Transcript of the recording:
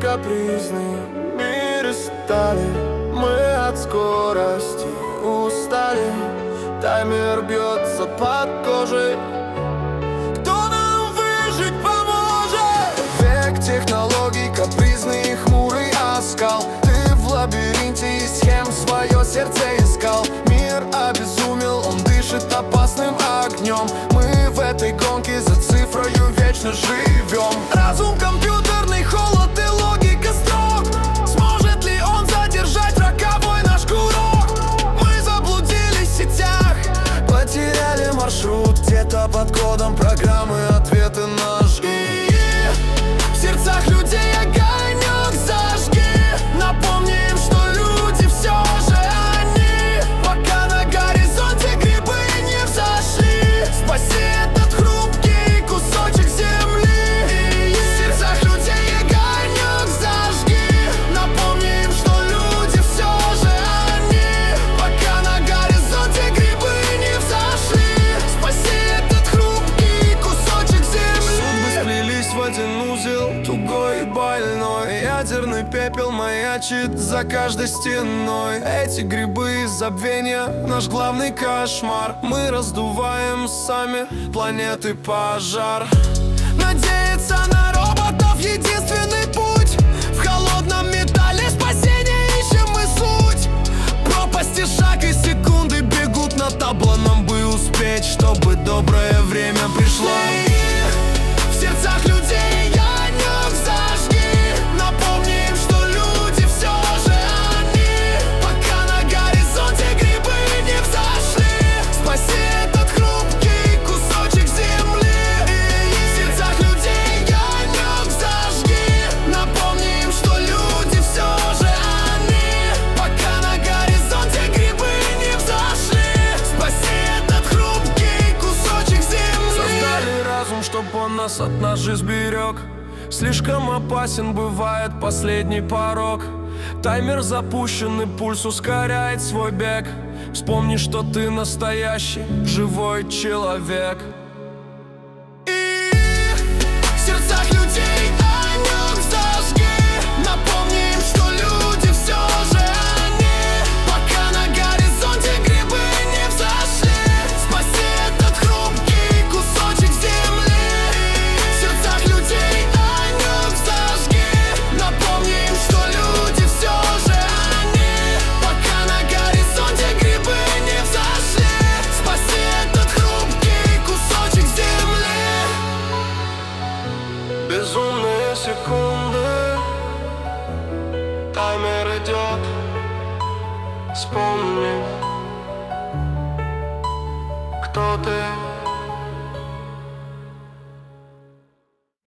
капризный, перестали. Мы от скорости устали. Таймер бьется под кожей. Кто нам выжить поможет? Век технологий, капризный и хмурый оскал. Ты в лабиринте из схем свое сердце искал. Мир обезумел, он дышит опасным огнем. Мы в этой гонке за цифрою вечно живем. Разум компьютерный, холод и логика строк. Сможет ли он задержать роковой наш курок? Мы заблудились в сетях, потеряли маршрут. Где-то под кодом программы ответы нашли. В сердцах людей огонек зажги. Напомни им, что люди все же они. Пока на горизонте грибы не взошли, спаси этот хрупкий кусочек земли. В сердцах людей огонек зажги. Напомни им, что люди все же они. Пока на горизонте грибы не взошли, спаси этот хрупкий кусочек земли. Судьбы сплелись в один узел, тугой и больной. Ядерный пепел маячит за каждой стеной. Эти грибы из забвения — наш главный кошмар. Мы раздуваем сами планеты пожар. Надеяться на роботов — единственный путь. В холодном металле спасения ищем мы суть. Пропасти шаг и секунды бегут на табло. Нам бы успеть, чтобы доброе время пришло. В сердцах людей огонек зажги. Напомни им, что люди все же они. Пока на горизонте грибы не взошли, спаси этот хрупкий кусочек земли. В сердцах людей огонек зажги. Напомни им, что люди все же они. Пока на горизонте грибы не взошли, спаси этот хрупкий кусочек земли. Создали разум, чтоб он нас от ножи сберег. Слишком опасен бывает последний порог. Таймер запущен и пульс ускоряет свой бег. Вспомни, что ты настоящий живой человек. И в сердцах людей огонек зажги. Напомни им, что люди все же они. Пока на горизонте грибы не взошли, спаси этот хрупкий кусочек земли. В сердцах людей огонек зажги. Напомни им, что люди все же они. Пока на горизонте грибы не взошли, спаси этот хрупкий кусочек земли. Безумные секунды, таймер идет. Вспомни, кто ты.